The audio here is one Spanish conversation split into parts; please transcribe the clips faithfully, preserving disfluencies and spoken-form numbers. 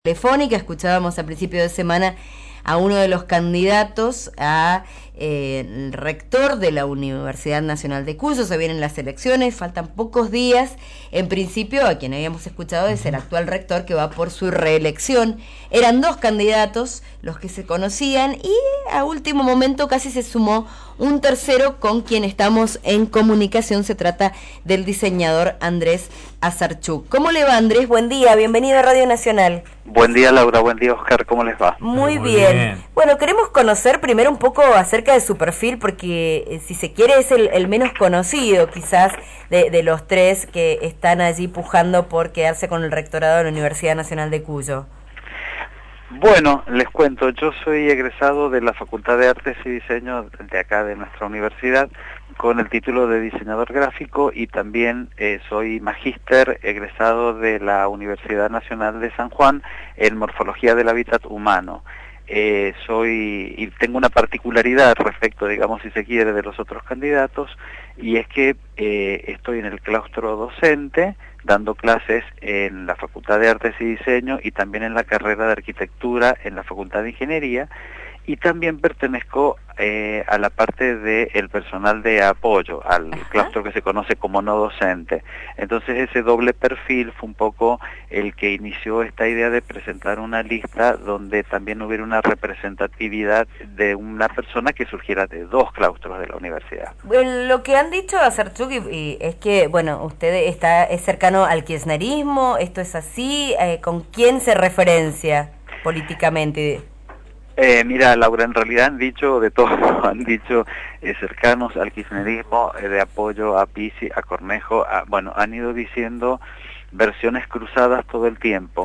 Telefónica. Escuchábamos a principio de semana a uno de los candidatos a eh, el rector de la Universidad Nacional de Cuyo. Se vienen las elecciones, faltan pocos días. En principio, a quien habíamos escuchado es el actual rector que va por su reelección. Eran dos candidatos los que se conocían y a último momento casi se sumó un tercero con quien estamos en comunicación. Se trata del diseñador Andrés Azarchuk. ¿Cómo le va, Andrés? Buen día, bienvenido a Radio Nacional. Buen día, Laura, buen día, Oscar, ¿cómo les va? Muy, Muy bien. bien. Bueno, queremos conocer primero un poco acerca de su perfil, porque eh, si se quiere es el, el menos conocido quizás de, de los tres que están allí pujando por quedarse con el rectorado de la Universidad Nacional de Cuyo. Bueno, les cuento, yo soy egresado de la Facultad de Artes y Diseño de acá de nuestra universidad con el título de diseñador gráfico y también eh, soy magíster egresado de la Universidad Nacional de San Juan en morfología del hábitat humano. Eh, soy y tengo una particularidad respecto, digamos, si se quiere, de los otros candidatos, y es que eh, estoy en el claustro docente dando clases en la Facultad de Artes y Diseño y también en la carrera de Arquitectura en la Facultad de Ingeniería, y también pertenezco eh, a la parte del personal de apoyo, al Ajá. claustro que se conoce como no docente. Entonces ese doble perfil fue un poco el que inició esta idea de presentar una lista donde también hubiera una representatividad de una persona que surgiera de dos claustros de la universidad. Bueno, lo que han dicho Azarchuk es que, bueno, usted está es cercano al kirchnerismo, ¿esto es así? Eh, ¿Con quién se referencia políticamente? Eh, mira, Laura, en realidad han dicho de todo, han dicho eh, cercanos al kirchnerismo, eh, de apoyo a Pizzi, a Cornejo, a, bueno, han ido diciendo versiones cruzadas todo el tiempo.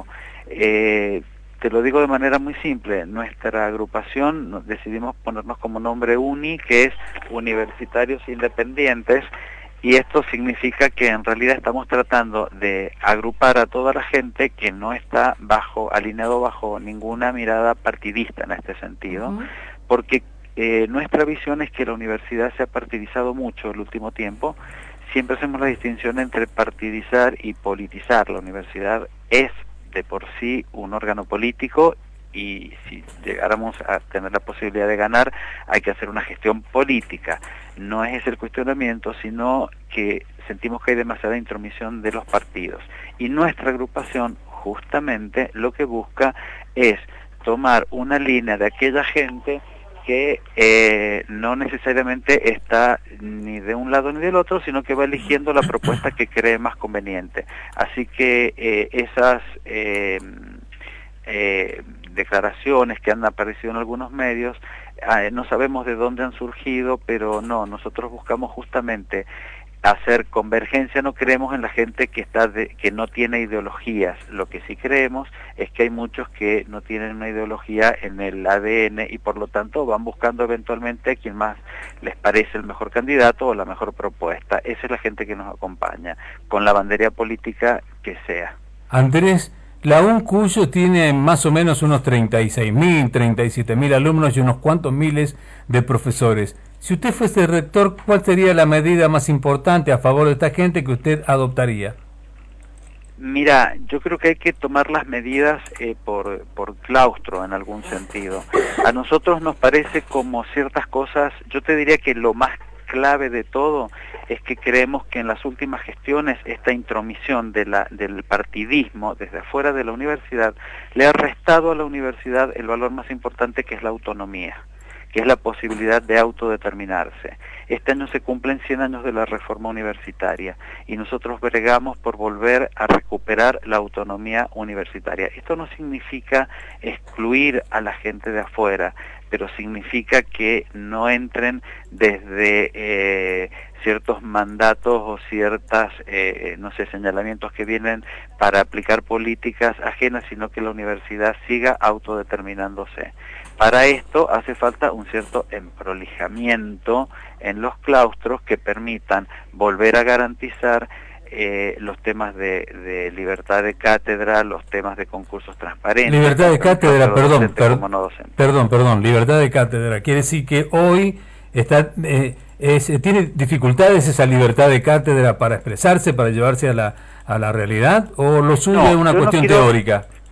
Eh, te lo digo de manera muy simple, nuestra agrupación nos decidimos ponernos como nombre UNI, que es Universitarios Independientes, y esto significa que en realidad estamos tratando de agrupar a toda la gente que no está bajo, alineado bajo ninguna mirada partidista en este sentido, uh-huh. porque eh, nuestra visión es que la universidad se ha partidizado mucho el último tiempo. Siempre hacemos la distinción entre partidizar y politizar. La universidad es de por sí un órgano político, y si llegáramos a tener la posibilidad de ganar, hay que hacer una gestión política. No es ese el cuestionamiento, sino que sentimos que hay demasiada intromisión de los partidos. Y nuestra agrupación justamente lo que busca es tomar una línea de aquella gente que eh, no necesariamente está ni de un lado ni del otro, sino que va eligiendo la propuesta que cree más conveniente. Así que eh, esas eh, eh, declaraciones que han aparecido en algunos medios, eh, no sabemos de dónde han surgido, pero no, nosotros buscamos justamente hacer convergencia. No creemos en la gente que está de, que no tiene ideologías. Lo que sí creemos es que hay muchos que no tienen una ideología en el A D N y por lo tanto van buscando eventualmente a quien más les parece el mejor candidato o la mejor propuesta. Esa es la gente que nos acompaña, con la bandera política que sea. Andrés, la U N Cuyo tiene más o menos unos treinta y seis mil, treinta y siete mil alumnos y unos cuantos miles de profesores. Si usted fuese rector, ¿cuál sería la medida más importante a favor de esta gente que usted adoptaría? Mira, yo creo que hay que tomar las medidas eh, por, por claustro en algún sentido. A nosotros nos parece como ciertas cosas, yo te diría que lo más clave de todo es que creemos que en las últimas gestiones esta intromisión de la, del partidismo desde afuera de la universidad le ha restado a la universidad el valor más importante, que es la autonomía, que es la posibilidad de autodeterminarse. Este año se cumplen cien años de la reforma universitaria y nosotros bregamos por volver a recuperar la autonomía universitaria. Esto no significa excluir a la gente de afuera, pero significa que no entren desde eh, ciertos mandatos o ciertas, eh, no sé, señalamientos que vienen para aplicar políticas ajenas, sino que la universidad siga autodeterminándose. Para esto hace falta un cierto emprolijamiento en los claustros que permitan volver a garantizar eh, los temas de, de libertad de cátedra, los temas de concursos transparentes. Libertad de cátedra, perdón, per, no perdón, perdón, libertad de cátedra. Quiere decir que hoy está eh, es, tiene dificultades esa libertad de cátedra para expresarse, para llevarse a la a la realidad, o lo suyo no, es una cuestión no quiero... teórica.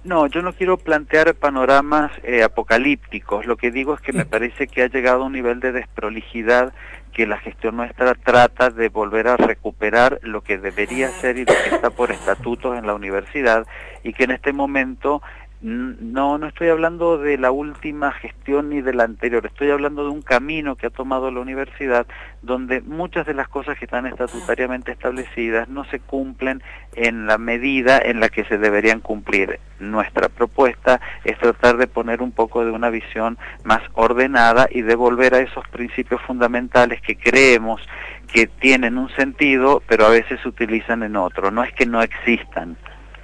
No, yo no quiero plantear panoramas eh, apocalípticos. Lo que digo es que me parece que ha llegado a un nivel de desprolijidad que la gestión nuestra trata de volver a recuperar lo que debería ser y lo que está por estatutos en la universidad, y que en este momento no, no estoy hablando de la última gestión ni de la anterior, estoy hablando de un camino que ha tomado la universidad donde muchas de las cosas que están estatutariamente establecidas no se cumplen en la medida en la que se deberían cumplir. Nuestra propuesta es tratar de poner un poco de una visión más ordenada y de volver a esos principios fundamentales que creemos que tienen un sentido, pero a veces se utilizan en otro. No es que no existan.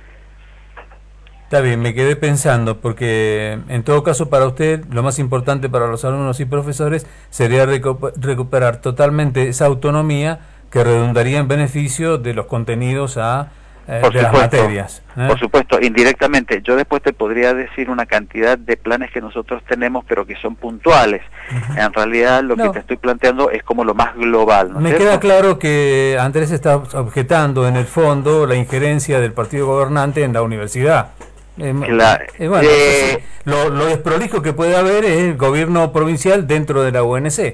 Está bien, me quedé pensando, porque en todo caso para usted lo más importante para los alumnos y profesores sería recu- recuperar totalmente esa autonomía que redundaría en beneficio de los contenidos a eh, Por de supuesto, las materias. ¿eh? Por supuesto, indirectamente. Yo después te podría decir una cantidad de planes que nosotros tenemos, pero que son puntuales. Uh-huh. En realidad lo no. que te estoy planteando es como lo más global, ¿no Me ¿cierto? queda claro que Andrés está objetando en el fondo la injerencia del partido gobernante en la universidad. Eh, claro. eh, bueno, eh, entonces, lo, lo desprolijo que puede haber es el gobierno provincial dentro de la U N C.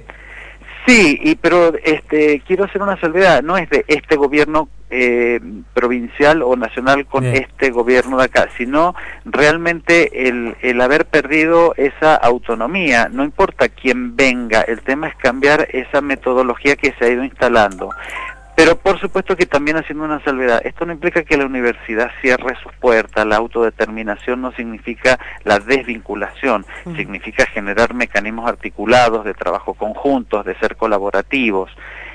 Sí, y pero este quiero hacer una salvedad, no es de este gobierno eh, provincial o nacional con Bien. este gobierno de acá, sino realmente el, el haber perdido esa autonomía. No importa quién venga, el tema es cambiar esa metodología que se ha ido instalando. Pero por supuesto que también haciendo una salvedad, esto no implica que la universidad cierre sus puertas, la autodeterminación no significa la desvinculación, uh-huh. significa generar mecanismos articulados de trabajo conjuntos, de ser colaborativos,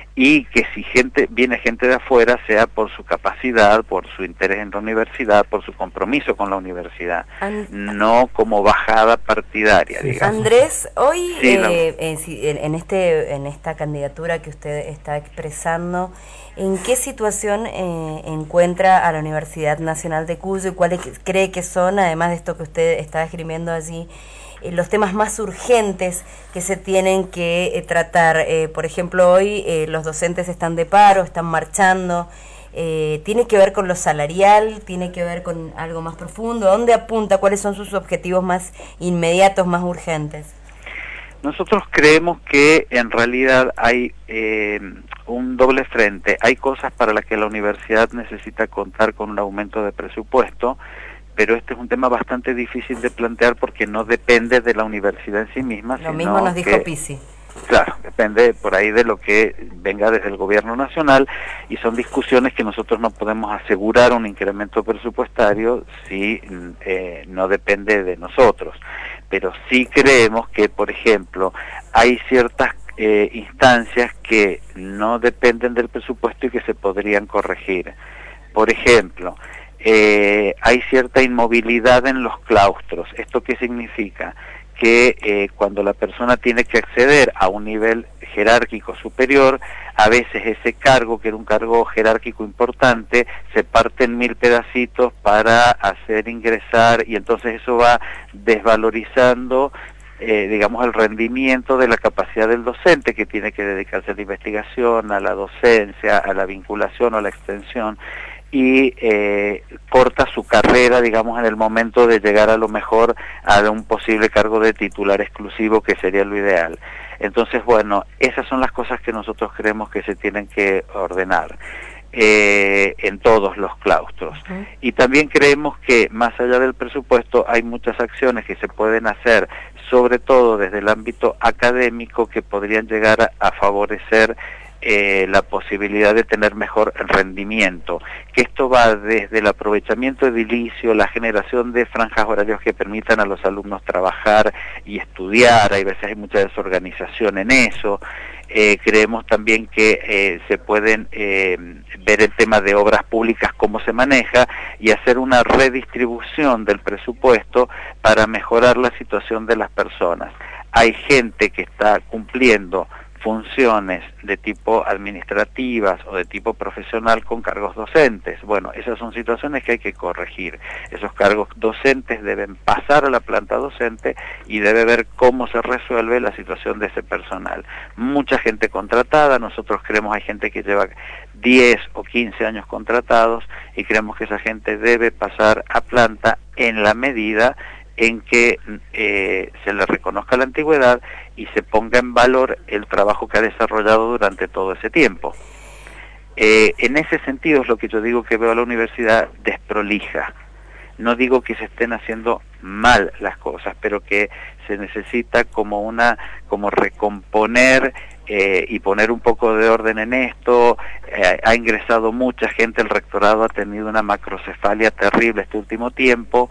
y que si gente viene gente de afuera sea por su capacidad, por su interés en la universidad, por su compromiso con la universidad, And no como bajada partidaria, digamos. Andrés, hoy sí, eh, en, en este en esta candidatura que usted está expresando, ¿en qué situación eh, encuentra a la Universidad Nacional de Cuyo y cuáles cree que son, además de esto que usted está esgrimiendo allí, eh, los temas más urgentes que se tienen que eh, tratar? Eh, por ejemplo, hoy eh, los docentes están de paro, están marchando. Eh, ¿Tiene que ver con lo salarial? ¿Tiene que ver con algo más profundo? ¿Dónde apunta? ¿Cuáles son sus objetivos más inmediatos, más urgentes? Nosotros creemos que en realidad hay eh, un doble frente. Hay cosas para las que la universidad necesita contar con un aumento de presupuesto, pero este es un tema bastante difícil de plantear porque no depende de la universidad en sí misma. Lo mismo nos dijo que, Pisi. Claro, depende por ahí de lo que venga desde el gobierno nacional, y son discusiones que nosotros no podemos asegurar un incremento presupuestario si eh, no depende de nosotros. Pero sí creemos que, por ejemplo, hay ciertas eh, instancias que no dependen del presupuesto y que se podrían corregir. Por ejemplo, eh, hay cierta inmovilidad en los claustros. ¿Esto qué significa? Que eh, cuando la persona tiene que acceder a un nivel jerárquico superior, a veces ese cargo, que era un cargo jerárquico importante, se parte en mil pedacitos para hacer ingresar, y entonces eso va desvalorizando eh, digamos el rendimiento de la capacidad del docente, que tiene que dedicarse a la investigación, a la docencia, a la vinculación o a la extensión, y eh, corta su carrera, digamos, en el momento de llegar a lo mejor a un posible cargo de titular exclusivo, que sería lo ideal. Entonces, bueno, esas son las cosas que nosotros creemos que se tienen que ordenar eh, en todos los claustros. Uh-huh. Y también creemos que, más allá del presupuesto, hay muchas acciones que se pueden hacer, sobre todo desde el ámbito académico, que podrían llegar a, a favorecer Eh, la posibilidad de tener mejor rendimiento, que esto va desde el aprovechamiento edilicio, la generación de franjas horarias que permitan a los alumnos trabajar y estudiar. Hay veces hay mucha desorganización en eso. Eh, creemos también que eh, se pueden eh, ver el tema de obras públicas, cómo se maneja, y hacer una redistribución del presupuesto para mejorar la situación de las personas. Hay gente que está cumpliendo funciones de tipo administrativas o de tipo profesional con cargos docentes. Bueno, esas son situaciones que hay que corregir. Esos cargos docentes deben pasar a la planta docente y debe ver cómo se resuelve la situación de ese personal. Mucha gente contratada, nosotros creemos hay gente que lleva diez o quince años contratados y creemos que esa gente debe pasar a planta en la medida en que eh, se le reconozca la antigüedad y se ponga en valor el trabajo que ha desarrollado durante todo ese tiempo. Eh, en ese sentido es lo que yo digo que veo a la universidad desprolija. No digo que se estén haciendo mal las cosas, pero que se necesita como una, como recomponer eh, y poner un poco de orden en esto. Eh, ha ingresado mucha gente, el rectorado ha tenido una macrocefalia terrible este último tiempo,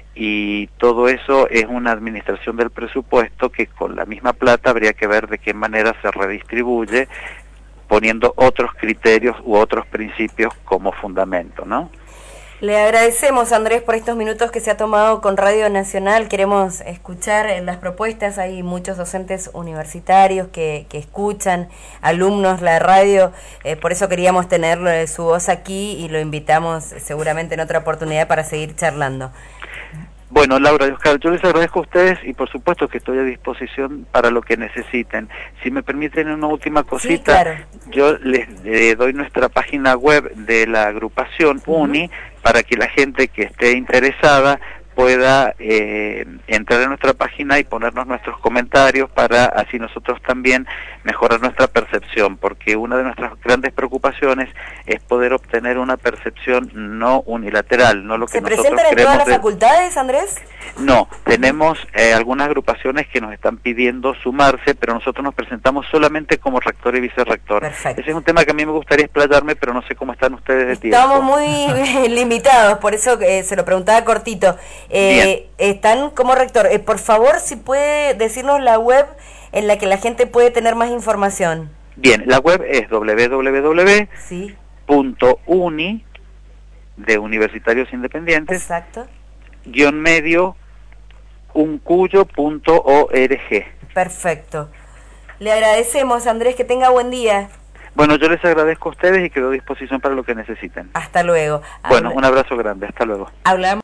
y todo eso es una administración del presupuesto que con la misma plata habría que ver de qué manera se redistribuye, poniendo otros criterios u otros principios como fundamento, ¿no? Le agradecemos, Andrés, por estos minutos que se ha tomado con Radio Nacional. Queremos escuchar las propuestas. Hay muchos docentes universitarios que, que escuchan, alumnos, la radio. Eh, por eso queríamos tener eh, su voz aquí y lo invitamos seguramente en otra oportunidad para seguir charlando. Bueno, Laura y Oscar, yo les agradezco a ustedes y por supuesto que estoy a disposición para lo que necesiten. Si me permiten una última cosita, sí, claro. Yo les eh, doy nuestra página web de la agrupación uh-huh. UNI para que la gente que esté interesada pueda eh, entrar en nuestra página y ponernos nuestros comentarios para así nosotros también mejorar nuestra percepción, porque una de nuestras grandes preocupaciones es poder obtener una percepción no unilateral, no lo que nosotros creemos. ¿Se presentan en todas las de... facultades, Andrés? No, tenemos eh, algunas agrupaciones que nos están pidiendo sumarse, pero nosotros nos presentamos solamente como rector y vicerrector. Perfecto. Ese es un tema que a mí me gustaría explayarme, pero no sé cómo están ustedes de tiempo. Estamos muy limitados, por eso eh, se lo preguntaba cortito. Eh, están como rector. Eh, por favor, si puede decirnos la web en la que la gente puede tener más información. Bien, la web es doble u doble u doble u punto uni de Universitarios Independientes. Exacto. guión medio uncuyo punto org. Perfecto. Le agradecemos, Andrés, que tenga buen día. Bueno, yo les agradezco a ustedes y quedo a disposición para lo que necesiten. Hasta luego. Bueno, Habla... un abrazo grande. Hasta luego. Hablamos.